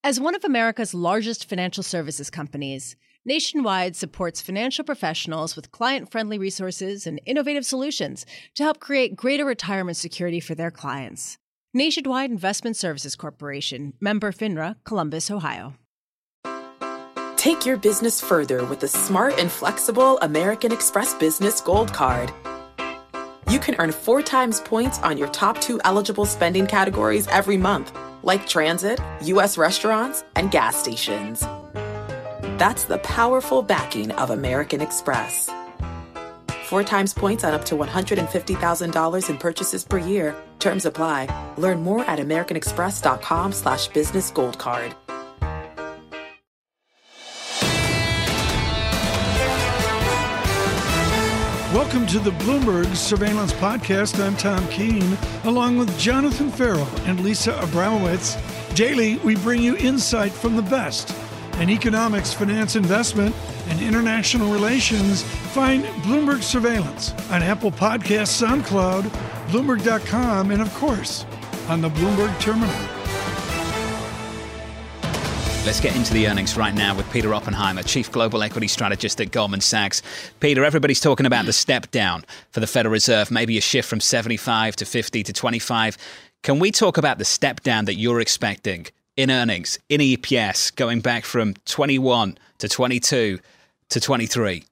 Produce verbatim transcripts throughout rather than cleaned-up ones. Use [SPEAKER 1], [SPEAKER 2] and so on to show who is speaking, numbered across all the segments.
[SPEAKER 1] As one of America's largest financial services companies, Nationwide supports financial professionals with client-friendly resources and innovative solutions to help create greater retirement security for their clients. Nationwide Investment Services Corporation, member FINRA, Columbus, Ohio.
[SPEAKER 2] Take your business further with the smart and flexible American Express Business Gold Card. You can earn four times points on your top two eligible spending categories every month, like transit, U S restaurants, and gas stations. That's the powerful backing of American Express. Four times points on up to one hundred fifty thousand dollars in purchases per year. Terms apply. Learn more at americanexpress.com slash business gold card.
[SPEAKER 3] Welcome to the Bloomberg Surveillance Podcast. I'm Tom Keene, along with Jonathan Farrell and Lisa Abramowitz. Daily, we bring you insight from the best in economics, finance, investment, and international relations. Find Bloomberg Surveillance on Apple Podcasts, SoundCloud, Bloomberg dot com, and of course, on the Bloomberg Terminal.
[SPEAKER 4] Let's get into the earnings right now with Peter Oppenheimer, Chief Global Equity Strategist at Goldman Sachs. Peter, everybody's talking about the step down for the Federal Reserve, maybe a shift from seventy-five to fifty to twenty-five. Can we talk about the step down that you're expecting in earnings, in E P S, going back from twenty-one to twenty-two to twenty-three?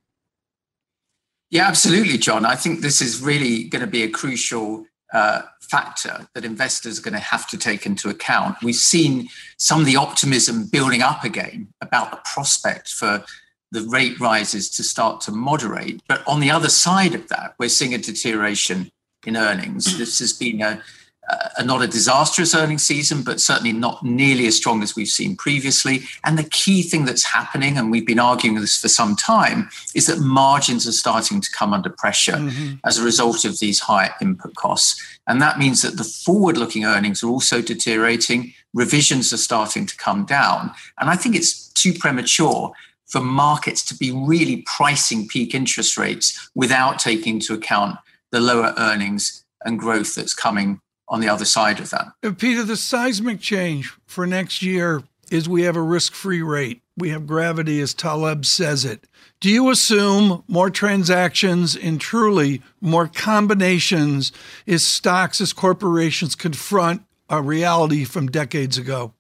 [SPEAKER 5] Yeah, absolutely, John. I think this is really going to be a crucial uh, factor that investors are going to have to take into account. We've seen some of the optimism building up again about the prospect for the rate rises to start to moderate. But on the other side of that, we're seeing a deterioration in earnings. This has been a Uh, not a disastrous earnings season, but certainly not nearly as strong as we've seen previously. And the key thing that's happening, and we've been arguing this for some time, is that margins are starting to come under pressure mm-hmm. as a result of these higher input costs. And that means that the forward-looking earnings are also deteriorating. Revisions are starting to come down. And I think it's too premature for markets to be really pricing peak interest rates without taking into account the lower earnings and growth that's coming on the other side of that.
[SPEAKER 3] Peter, the seismic change for next year is we have a risk-free rate. We have gravity, as Taleb says it. Do you assume more transactions and truly more combinations as stocks, as corporations confront a reality from decades ago?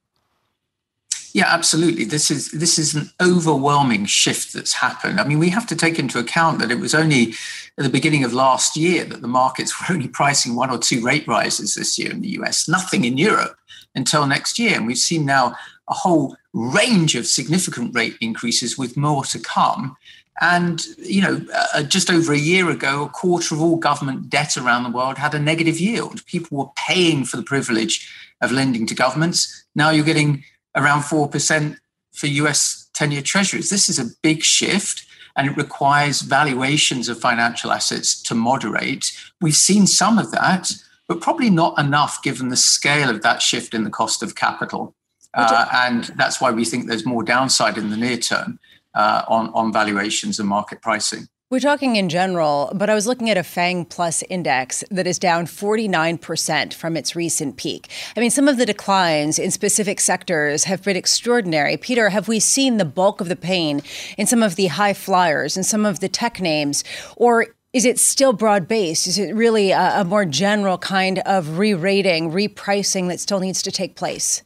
[SPEAKER 5] Yeah, absolutely. This is this is an overwhelming shift that's happened. I mean, we have to take into account that it was only at the beginning of last year that the markets were only pricing one or two rate rises this year in the U S, nothing in Europe until next year. And we've seen now a whole range of significant rate increases with more to come. And, you know, uh, just over a year ago, a quarter of all government debt around the world had a negative yield. People were paying for the privilege of lending to governments. Now you're getting around four percent for U S ten-year treasuries. This is a big shift, and it requires valuations of financial assets to moderate. We've seen some of that, but probably not enough given the scale of that shift in the cost of capital. Uh, and that's why we think there's more downside in the near term uh, on, on valuations and market pricing.
[SPEAKER 1] We're talking in general, but I was looking at a FANG Plus index that is down forty-nine percent from its recent peak. I mean, some of the declines in specific sectors have been extraordinary. Peter, have we seen the bulk of the pain in some of the high flyers and some of the tech names, or is it still broad-based? Is it really a, a more general kind of re-rating, repricing that still needs to take place?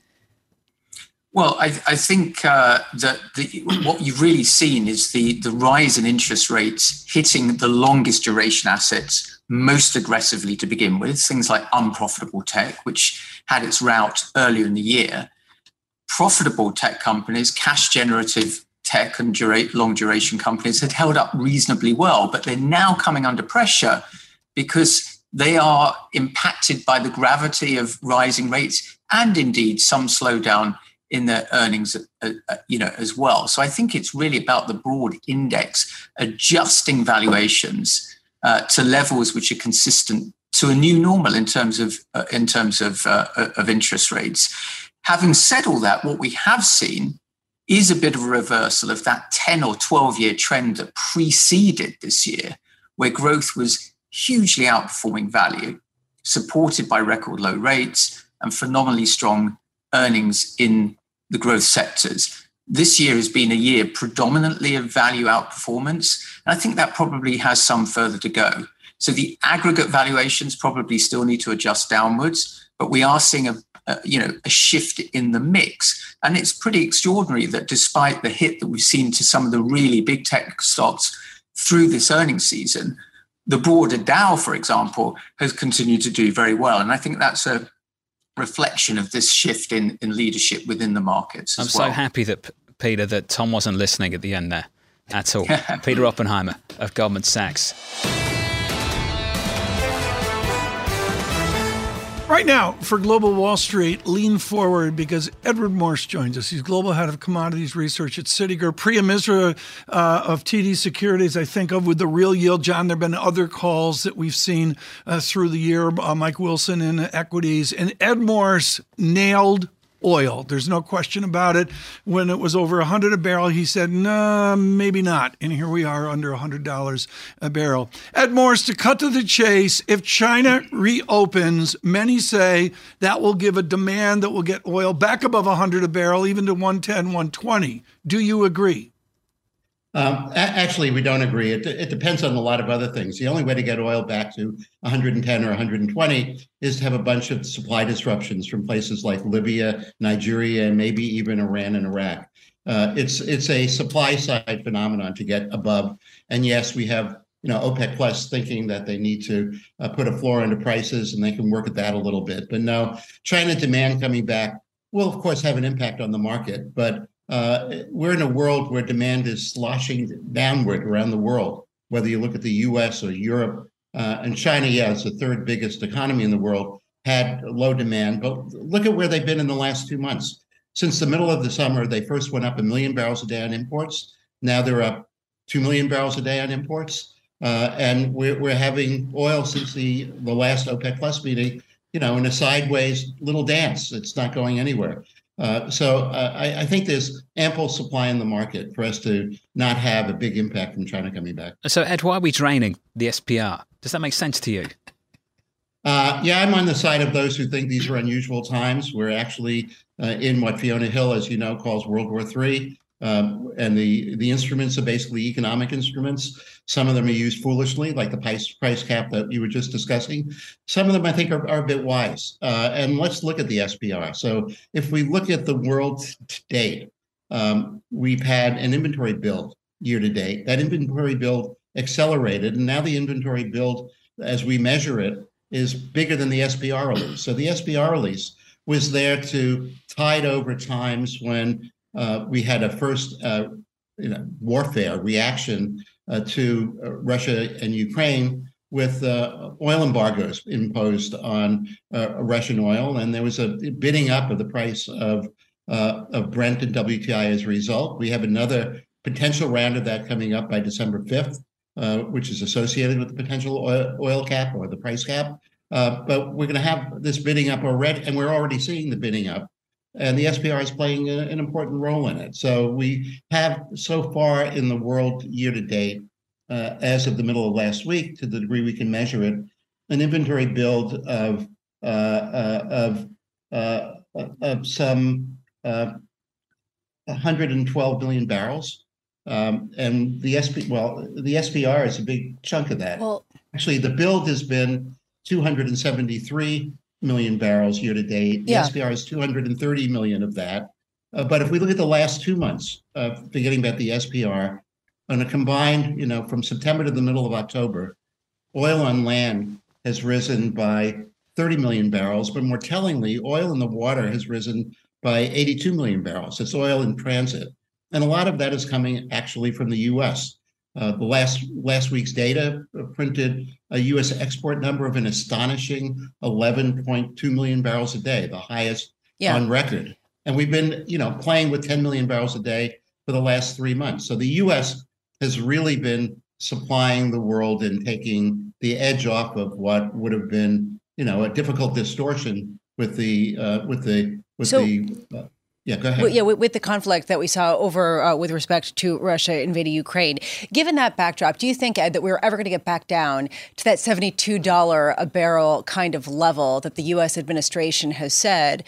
[SPEAKER 5] Well, I, I think uh, that the, what you've really seen is the, the rise in interest rates hitting the longest duration assets most aggressively to begin with, things like unprofitable tech, which had its rout earlier in the year. Profitable tech companies, cash generative tech and dura- long duration companies had held up reasonably well, but they're now coming under pressure because they are impacted by the gravity of rising rates and indeed some slowdown in their earnings, uh, uh, you know, as well. So I think it's really about the broad index adjusting valuations uh, to levels which are consistent to a new normal in terms of uh, in terms of uh, of interest rates. Having said all that, what we have seen is a bit of a reversal of that ten or twelve year trend that preceded this year, where growth was hugely outperforming value, supported by record low rates and phenomenally strong earnings in the growth sectors. This year has been a year predominantly of value outperformance. And I think that probably has some further to go. So the aggregate valuations probably still need to adjust downwards, but we are seeing a, a you know a shift in the mix. And it's pretty extraordinary that despite the hit that we've seen to some of the really big tech stocks through this earnings season, the broader Dow, for example, has continued to do very well. And I think that's a reflection of this shift in, in leadership within the markets as
[SPEAKER 4] I'm
[SPEAKER 5] well.
[SPEAKER 4] so happy that, Peter, that Tom wasn't listening at the end there at all. Peter Oppenheimer of Goldman Sachs.
[SPEAKER 3] Right now, for Global Wall Street, lean forward because Edward Morse joins us. He's Global Head of Commodities Research at Citigroup. Priya Misra uh, of T D Securities, I think of with the Real Yield. John, there have been other calls that we've seen uh, through the year. Uh, Mike Wilson in Equities. And Ed Morse nailed oil. There's no question about it. When it was over one hundred a barrel, he said, no, maybe not. And here we are under one hundred dollars a barrel. Ed Morse, to cut to the chase, if China reopens, many say that will give a demand that will get oil back above one hundred a barrel, even to one ten, one twenty. Do you agree?
[SPEAKER 6] Um, a- actually, we don't agree. It, it depends on a lot of other things. The only way to get oil back to one hundred ten or one hundred twenty is to have a bunch of supply disruptions from places like Libya, Nigeria, and maybe even Iran and Iraq. Uh, it's it's a supply side phenomenon to get above. And yes, we have you know OPEC Plus thinking that they need to uh, put a floor under prices and they can work at that a little bit. But no, China demand coming back will, of course, have an impact on the market. But Uh, we're in a world where demand is sloshing downward around the world, whether you look at the U S or Europe. Uh, and China, yeah, it's the third biggest economy in the world, had low demand. But look at where they've been in the last two months. Since the middle of the summer, they first went up a million barrels a day on imports. Now they're up two million barrels a day on imports. Uh, and we're, we're having oil since the, the last OPEC Plus meeting, you know, in a sideways little dance. It's not going anywhere. Uh, so uh, I, I think there's ample supply in the market for us to not have a big impact from China coming back.
[SPEAKER 4] So, Ed, why are we draining the S P R? Does that make sense to you?
[SPEAKER 6] Uh, yeah, I'm on the side of those who think these are unusual times. We're actually uh, in what Fiona Hill, as you know, calls World War Three. Um, and the, the instruments are basically economic instruments. Some of them are used foolishly, like the price, price cap that you were just discussing. Some of them, I think, are, are a bit wise. Uh, and let's look at the S P R. So if we look at the world to date, um, we've had an inventory build year to date. That inventory build accelerated. And now the inventory build, as we measure it, is bigger than the S P R release. So the S P R release was there to tide over times when Uh, we had a first uh, you know, warfare reaction uh, to uh, Russia and Ukraine with uh, oil embargoes imposed on uh, Russian oil. And there was a bidding up of the price of, uh, of Brent and W T I as a result. We have another potential round of that coming up by December fifth, uh, which is associated with the potential oil, oil cap or the price cap. Uh, but we're going to have this bidding up already, and we're already seeing the bidding up. And the S P R is playing a, an important role in it. So we have so far in the world year to date, uh, as of the middle of last week, to the degree we can measure it, an inventory build of uh, uh, of uh, of some uh, one hundred twelve million barrels, um, and the S P well the S P R is a big chunk of that.
[SPEAKER 1] Well,
[SPEAKER 6] actually, the build has been two hundred seventy-three million barrels year to date. The
[SPEAKER 1] yeah.
[SPEAKER 6] S P R is two hundred thirty million of that. Uh, but if we look at the last two months, uh, forgetting about the S P R, on a combined, you know, from September to the middle of October, oil on land has risen by thirty million barrels, but more tellingly, oil in the water has risen by eighty-two million barrels. It's oil in transit. And a lot of that is coming actually from the U S. Uh, the last last week's data printed a U S export number of an astonishing eleven point two million barrels a day, the highest yeah. on record. And we've been, you know, playing with ten million barrels a day for the last three months. So the U S has really been supplying the world and taking the edge off of what would have been, you know, a difficult distortion with the uh, with the with
[SPEAKER 1] so-
[SPEAKER 6] the. Uh, Yeah, go ahead.
[SPEAKER 1] Well, yeah, with, with the conflict that we saw over uh, with respect to Russia invading Ukraine, given that backdrop, do you think, Ed, that we're ever going to get back down to that seventy-two dollars a barrel kind of level that the U S administration has said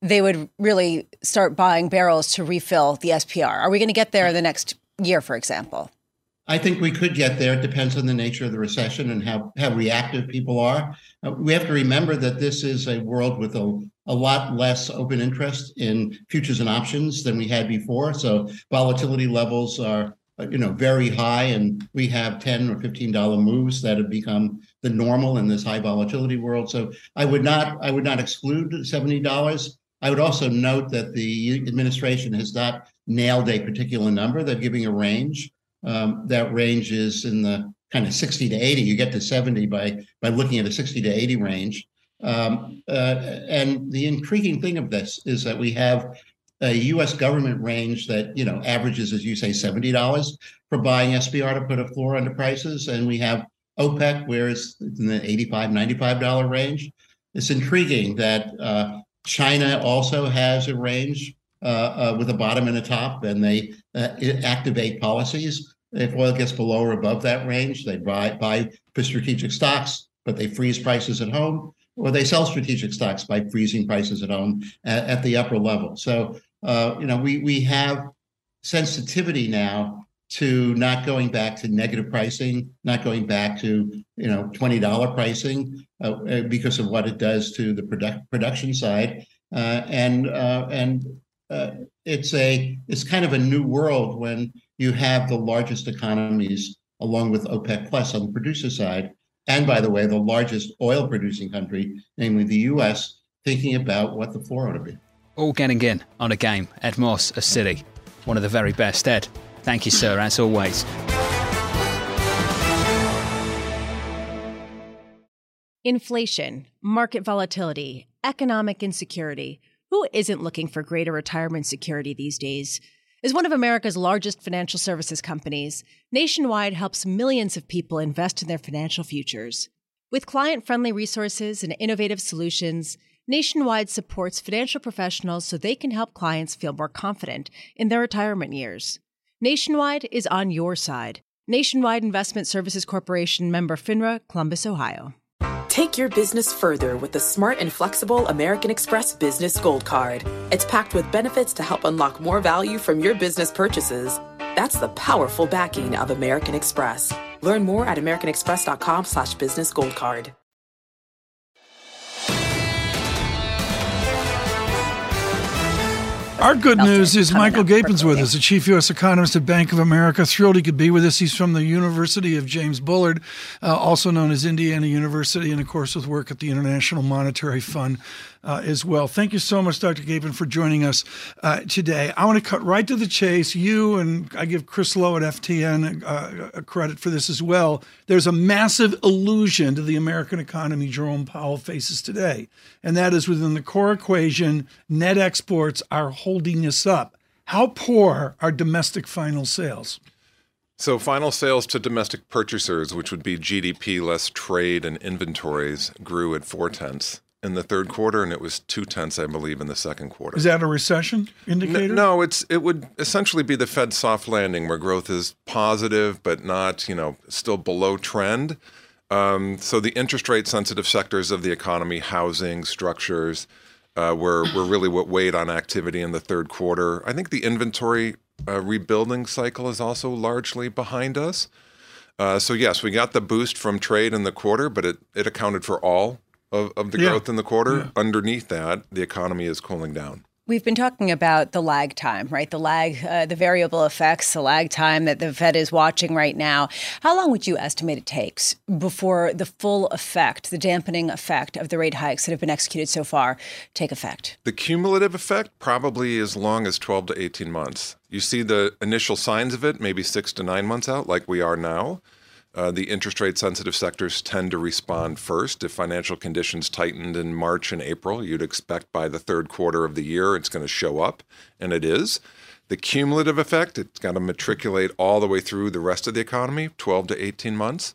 [SPEAKER 1] they would really start buying barrels to refill the S P R. Are we going to get there in the next year, for example?
[SPEAKER 6] I think we could get there. It depends on the nature of the recession and how, how reactive people are. Uh, we have to remember that this is a world with a, a lot less open interest in futures and options than we had before. So volatility levels are, you know, very high, and we have ten or fifteen dollar moves that have become the normal in this high volatility world. So I would not, I would not exclude seventy dollars. I would also note that the administration has not nailed a particular number. They're giving a range. Um, that range is in the kind of sixty to eighty. You get to seventy by by looking at a sixty to eighty range. Um, uh, and the intriguing thing of this is that we have a U S government range that, you know, averages, as you say, seventy dollars for buying S P R to put a floor under prices. And we have OPEC, where it's in the eighty-five, ninety-five dollar range. It's intriguing that uh, China also has a range uh, uh, with a bottom and a top, and they uh, activate policies. If oil gets below or above that range, they buy, buy for strategic stocks, but they freeze prices at home, or they sell strategic stocks by freezing prices at home at, at the upper level. So, uh, you know, we we have sensitivity now to not going back to negative pricing, not going back to, you know, twenty dollar pricing uh, because of what it does to the product, production side. Uh, and uh, and uh, it's a it's kind of a new world when you have the largest economies, along with OPEC Plus on the producer side, and by the way, the largest oil producing country, namely the U S, thinking about what the floor ought to be.
[SPEAKER 4] All getting in on a game. Ed Moss of Citi, one of the very best. Ed, thank you, sir, as always.
[SPEAKER 1] Inflation, market volatility, economic insecurity. Who isn't looking for greater retirement security these days? As one of America's largest financial services companies, Nationwide helps millions of people invest in their financial futures. With client-friendly resources and innovative solutions, Nationwide supports financial professionals so they can help clients feel more confident in their retirement years. Nationwide is on your side. Nationwide Investment Services Corporation, member FINRA, Columbus, Ohio.
[SPEAKER 2] Take your business further with the smart and flexible American Express Business Gold Card. It's packed with benefits to help unlock more value from your business purchases. That's the powerful backing of American Express. Learn more at americanexpress.com slash business gold card.
[SPEAKER 3] Our good news is Michael Gapin's with us, the chief U S economist at Bank of America. Thrilled he could be with us. He's from the University of James Bullard, uh, also known as Indiana University, and of course with work at the International Monetary Fund uh, as well. Thank you so much, Doctor Gapin, for joining us uh, today. I want to cut right to the chase. You, and I give Chris Lowe at F T N uh, a credit for this as well. There's a massive illusion to the American economy Jerome Powell faces today, and that is within the core equation, net exports are holding us up. How poor are domestic final sales?
[SPEAKER 7] So final sales to domestic purchasers, which would be G D P less trade and inventories, grew at four tenths in the third quarter, and it was two tenths, I believe, in the second quarter.
[SPEAKER 3] Is that a recession indicator?
[SPEAKER 7] No, it's it would essentially be the Fed soft landing, where growth is positive but not, you know, still below trend. Um, so the interest rate sensitive sectors of the economy, housing, structures, uh, were were really what weighed on activity in the third quarter. I think the inventory uh, rebuilding cycle is also largely behind us. Uh, so yes, we got the boost from trade in the quarter, but it, it accounted for all of, of the yeah. growth in the quarter. Yeah. Underneath that, the economy is cooling down.
[SPEAKER 1] We've been talking about the lag time, right? The lag, uh, the variable effects, the lag time that the Fed is watching right now. How long would you estimate it takes before the full effect, the dampening effect of the rate hikes that have been executed so far take effect?
[SPEAKER 7] The cumulative effect probably as long as twelve to eighteen months. You see the initial signs of it maybe six to nine months out, like we are now. Uh, the interest rate sensitive sectors tend to respond first. If financial conditions tightened in March and April, you'd expect by the third quarter of the year it's going to show up, and it is. The cumulative effect, it's got to matriculate all the way through the rest of the economy, twelve to eighteen months.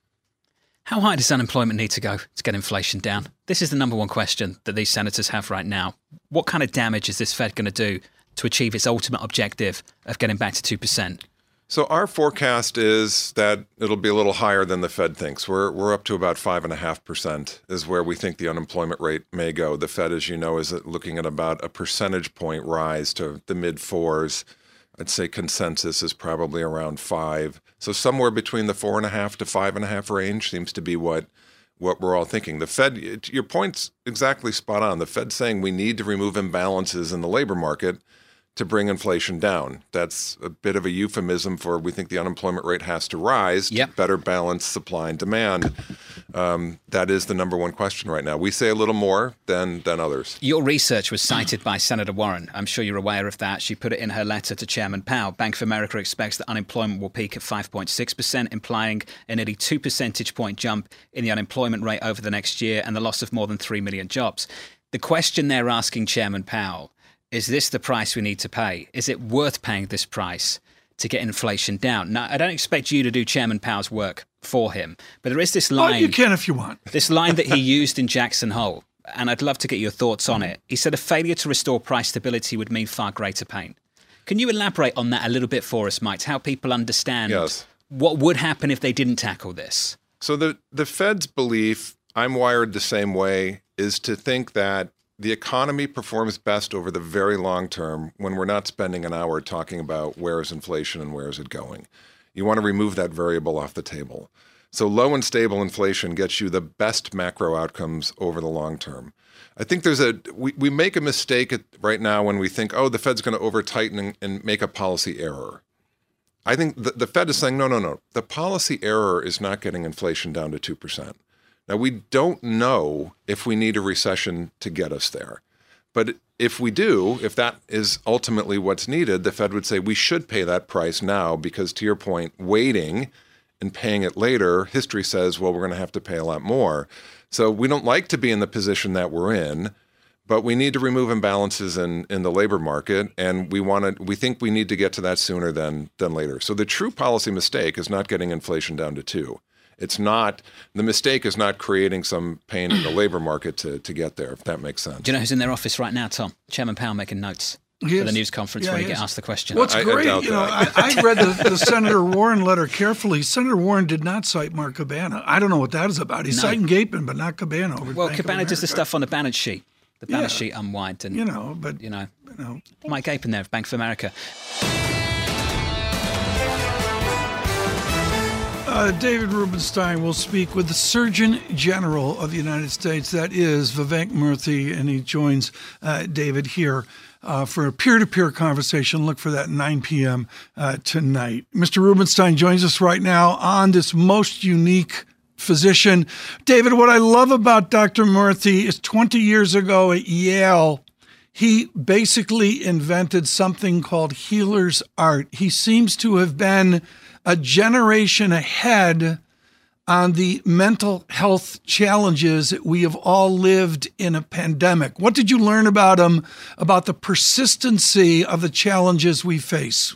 [SPEAKER 4] How high does unemployment need to go to get inflation down? This is the number one question that these senators have right now. What kind of damage is this Fed going to do to achieve its ultimate objective of getting back to two percent?
[SPEAKER 7] So our forecast is that it'll be a little higher than the Fed thinks. We're we're up to about five and a half percent is where we think the unemployment rate may go. The Fed, as you know, is looking at about a percentage point rise to the mid fours. I'd say consensus is probably around five. So somewhere between the four and a half to five and a half range seems to be what what we're all thinking. The Fed, your point's exactly spot on. The Fed's saying we need to remove imbalances in the labor market to bring inflation down. That's a bit of a euphemism for we think the unemployment rate has to rise to
[SPEAKER 4] yep.
[SPEAKER 7] better balance supply and demand. Um, that is the number one question right now. We say a little more than than others.
[SPEAKER 4] Your research was cited by Senator Warren. I'm sure you're aware of that. She put it in her letter to Chairman Powell. Bank of America expects that unemployment will peak at five point six percent, implying a nearly two percentage point jump in the unemployment rate over the next year and the loss of more than three million jobs. The question they're asking Chairman Powell, is this the price we need to pay? Is it worth paying this price to get inflation down? Now, I don't expect you to do Chairman Powell's work for him, but there is this line.
[SPEAKER 3] Well, you can if you want.
[SPEAKER 4] This line that he used in Jackson Hole, and I'd love to get your thoughts on it. He said a failure to restore price stability would mean far greater pain. Can you elaborate on that a little bit for us, Mike, to help people understand
[SPEAKER 7] yes.
[SPEAKER 4] what would happen if they didn't tackle this?
[SPEAKER 7] So the, the Fed's belief, I'm wired the same way, is to think that the economy performs best over the very long term when we're not spending an hour talking about where is inflation and where is it going. You want to remove that variable off the table. So low and stable inflation gets you the best macro outcomes over the long term. I think there's a we, we make a mistake at, right now when we think, oh, the Fed's going to over tighten and, and make a policy error. I think the, the Fed is saying, no, no, no. The policy error is not getting inflation down to two percent. Now, we don't know if we need a recession to get us there. But if we do, if that is ultimately what's needed, the Fed would say we should pay that price now because, to your point, waiting and paying it later, history says, well, we're going to have to pay a lot more. So we don't like to be in the position that we're in, but we need to remove imbalances in, in the labor market, and we want to. We think we need to get to that sooner than than later. So the true policy mistake is not getting inflation down to two. It's not, the mistake is not creating some pain in the labor market to, to get there, if that makes sense.
[SPEAKER 4] Do you know who's in their office right now, Tom? Chairman Powell making notes
[SPEAKER 3] He
[SPEAKER 4] for the
[SPEAKER 3] is.
[SPEAKER 4] news conference
[SPEAKER 3] Yeah,
[SPEAKER 4] when
[SPEAKER 3] he
[SPEAKER 4] you get
[SPEAKER 3] is.
[SPEAKER 4] asked the question.
[SPEAKER 3] What's
[SPEAKER 7] I- I
[SPEAKER 3] great,
[SPEAKER 7] doubt
[SPEAKER 3] you know, I,
[SPEAKER 7] that.
[SPEAKER 3] I read the, the Senator Warren letter carefully. Senator Warren did not cite Mark Cabana. I don't know what that is about. He's
[SPEAKER 4] No.
[SPEAKER 3] citing Gapin, but not Cabana. Over at
[SPEAKER 4] Well,
[SPEAKER 3] Bank of
[SPEAKER 4] Cabana does the
[SPEAKER 3] America.
[SPEAKER 4] stuff on the balance sheet, the balance
[SPEAKER 3] Yeah.
[SPEAKER 4] sheet unwind, and
[SPEAKER 3] You know, but
[SPEAKER 4] you know,
[SPEAKER 3] you know,
[SPEAKER 4] Mike Gapin there of Bank of America.
[SPEAKER 3] Uh, David Rubenstein will speak with the Surgeon General of the United States. That is Vivek Murthy, and he joins uh, David here uh, for a peer-to-peer conversation. Look for that at nine p.m. Uh, tonight. Mister Rubenstein joins us right now on this most unique physician. David, what I love about Doctor Murthy is twenty years ago at Yale, he basically invented something called healer's art. He seems to have been a generation ahead on the mental health challenges that we have all lived in a pandemic. What did you learn about him, about the persistency of the challenges we face?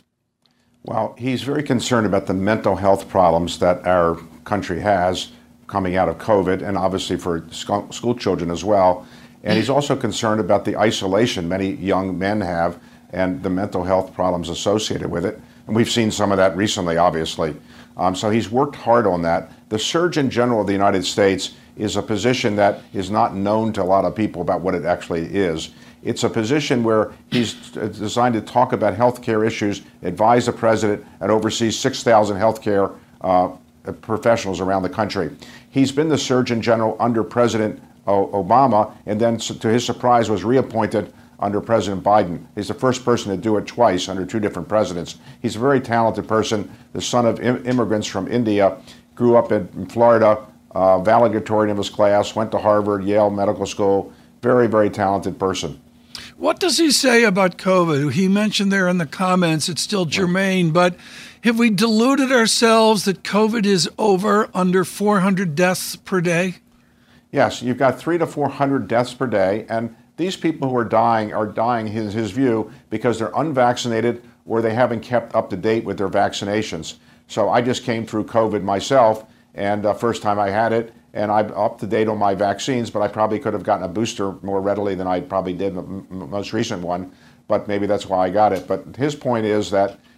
[SPEAKER 8] Well, he's very concerned about the mental health problems that our country has coming out of COVID, and obviously for school school children as well. And he's also concerned about the isolation many young men have and the mental health problems associated with it. And we've seen some of that recently, obviously. Um, so he's worked hard on that. The Surgeon General of the United States is a position that is not known to a lot of people about what it actually is. It's a position where he's designed to talk about healthcare issues, advise the president, and oversee six thousand healthcare uh, professionals around the country. He's been the Surgeon General under President Obama, and then to his surprise was reappointed under President Biden. He's the first person to do it twice under two different presidents. He's a very talented person, the son of im- immigrants from India, grew up in, in Florida, uh, valedictorian of his class, went to Harvard, Yale Medical School. Very, very talented person.
[SPEAKER 3] What does he say about COVID? He mentioned there in the comments it's still germane, but have we deluded ourselves that COVID is over under four hundred deaths per day?
[SPEAKER 8] Yes, you've got three to four hundred deaths per day, and these people who are dying are dying, his, his view, because they're unvaccinated or they haven't kept up to date with their vaccinations. So I just came through COVID myself, and uh, first time I had it, and I'm up to date on my vaccines, but I probably could have gotten a booster more readily than I probably did the m- most recent one, but maybe that's why I got it. But his point is that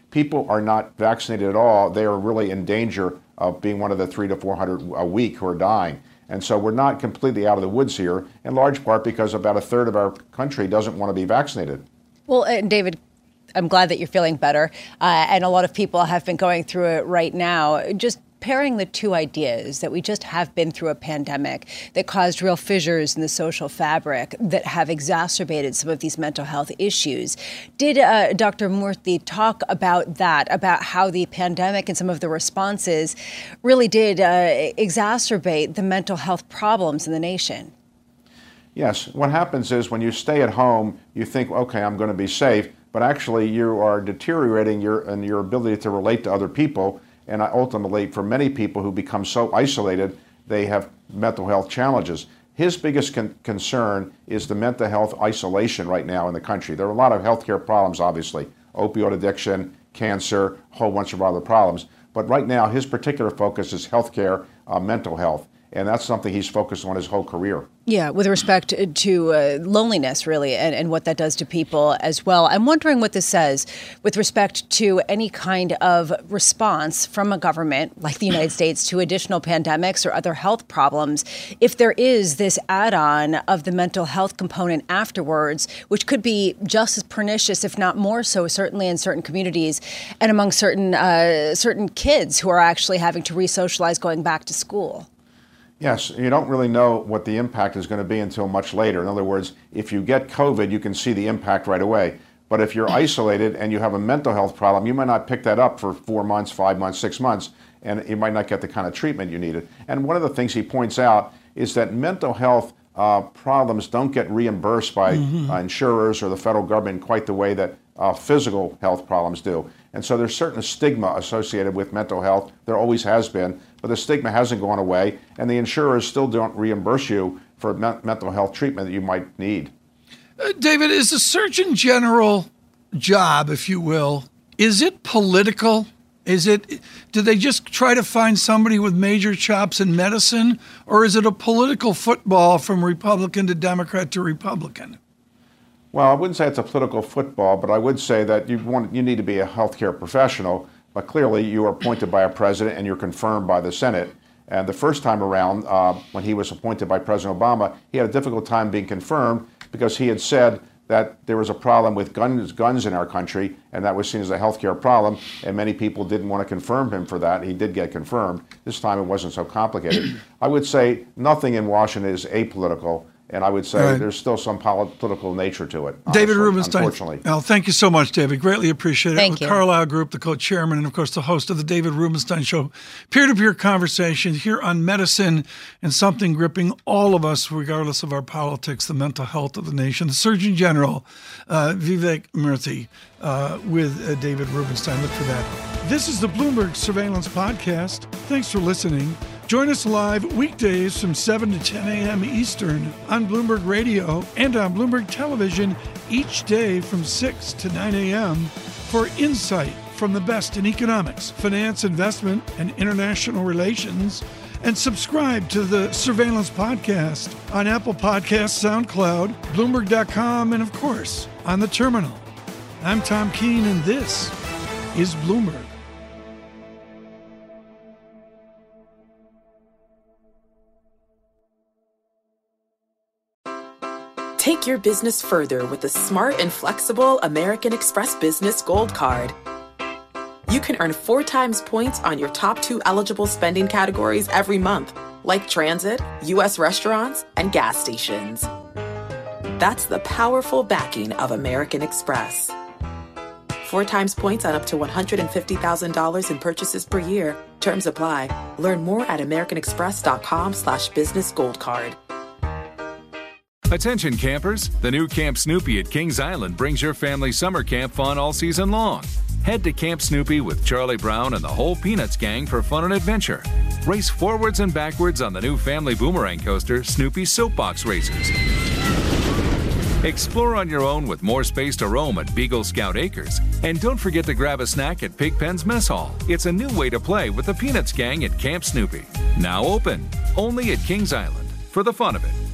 [SPEAKER 8] people are not vaccinated at all, they are really in danger of being one of the three to four hundred a week who are dying. And so we're not completely out of the woods here, in large part because about a third of our country doesn't want to be vaccinated.
[SPEAKER 1] Well, and David, I'm glad that you're feeling better. Uh, and a lot of people have been going through it right now. Just pairing the two ideas that we just have been through a pandemic that caused real fissures in the social fabric that have exacerbated some of these mental health issues. Did uh, Doctor Murthy talk about that, about how the pandemic and some of the responses really did uh, exacerbate the mental health problems in the nation?
[SPEAKER 8] Yes. What happens is when you stay at home, you think, okay, I'm going to be safe, but actually you are deteriorating your, and your ability to relate to other people. And ultimately, for many people who become so isolated, they have mental health challenges. His biggest con- concern is the mental health isolation right now in the country. There are a lot of healthcare problems, obviously, opioid addiction, cancer, a whole bunch of other problems. But right now, his particular focus is healthcare, uh, mental health. And that's something he's focused on his whole career. Yeah,
[SPEAKER 1] with respect to uh, loneliness, really, and, and what that does to people as well. I'm wondering what this says with respect to any kind of response from a government like the United States to additional pandemics or other health problems, if there is this add-on of the mental health component afterwards, which could be just as pernicious, if not more so, certainly in certain communities and among certain uh, certain kids who are actually having to re-socialize going back to school.
[SPEAKER 8] Yes, you don't really know what the impact is going to be until much later. In other words, if you get COVID, you can see the impact right away. But if you're isolated and you have a mental health problem, you might not pick that up for four months, five months, six months, and you might not get the kind of treatment you needed. And one of the things he points out is that mental health uh, problems don't get reimbursed by mm-hmm. uh, insurers or the federal government quite the way that uh, physical health problems do. And so there's certain stigma associated with mental health. There always has been, but the stigma hasn't gone away, and the insurers still don't reimburse you for me- mental health treatment that you might need.
[SPEAKER 3] Uh, David, is the Surgeon General job, if you will, is it political? Is it, do they just try to find somebody with major chops in medicine, or is it a political football from Republican to Democrat to Republican?
[SPEAKER 8] Well, I wouldn't say it's a political football, but I would say that you want you need to be a healthcare professional. But clearly, you are appointed by a president and you're confirmed by the Senate. And the first time around, uh, when he was appointed by President Obama, he had a difficult time being confirmed because he had said that there was a problem with guns, guns in our country, and that was seen as a healthcare problem. And many people didn't want to confirm him for that. He did get confirmed. This time, it wasn't so complicated. I would say nothing in Washington is apolitical. And I would say right. there's still some political nature to it. Honestly,
[SPEAKER 3] David Rubenstein.
[SPEAKER 8] Unfortunately.
[SPEAKER 3] Well, thank you so much, David. Greatly appreciate it.
[SPEAKER 1] Thank
[SPEAKER 3] With
[SPEAKER 1] you.
[SPEAKER 3] Carlyle Group, the co-chairman, and of course the host of the David Rubenstein Show. Peer-to-peer conversation here on medicine and something gripping all of us, regardless of our politics, the mental health of the nation. The Surgeon General, uh, Vivek Murthy, uh, with uh, David Rubenstein. Look for that. This is the Bloomberg Surveillance Podcast. Thanks for listening. Join us live weekdays from seven to ten a.m. Eastern on Bloomberg Radio and on Bloomberg Television each day from six to nine a.m. for insight from the best in economics, finance, investment, and international relations. And subscribe to the Surveillance Podcast on Apple Podcasts, SoundCloud, Bloomberg dot com, and of course, on the terminal. I'm Tom Keene, and this is Bloomberg.
[SPEAKER 2] Take your business further with the smart and flexible American Express Business Gold Card. You can earn four times points on your top two eligible spending categories every month, like transit, U S restaurants, and gas stations. That's the powerful backing of American Express. Four times points on up to one hundred fifty thousand dollars in purchases per year. Terms apply. Learn more at americanexpress.com slash business gold card.
[SPEAKER 9] Attention campers, the new Camp Snoopy at Kings Island brings your family summer camp fun all season long. Head to Camp Snoopy with Charlie Brown and the whole Peanuts gang for fun and adventure. Race forwards and backwards on the new family boomerang coaster, Snoopy Soapbox Racers. Explore on your own with more space to roam at Beagle Scout Acres. And don't forget to grab a snack at Pigpen's Mess Hall. It's a new way to play with the Peanuts gang at Camp Snoopy. Now open, only at Kings Island, for the fun of it.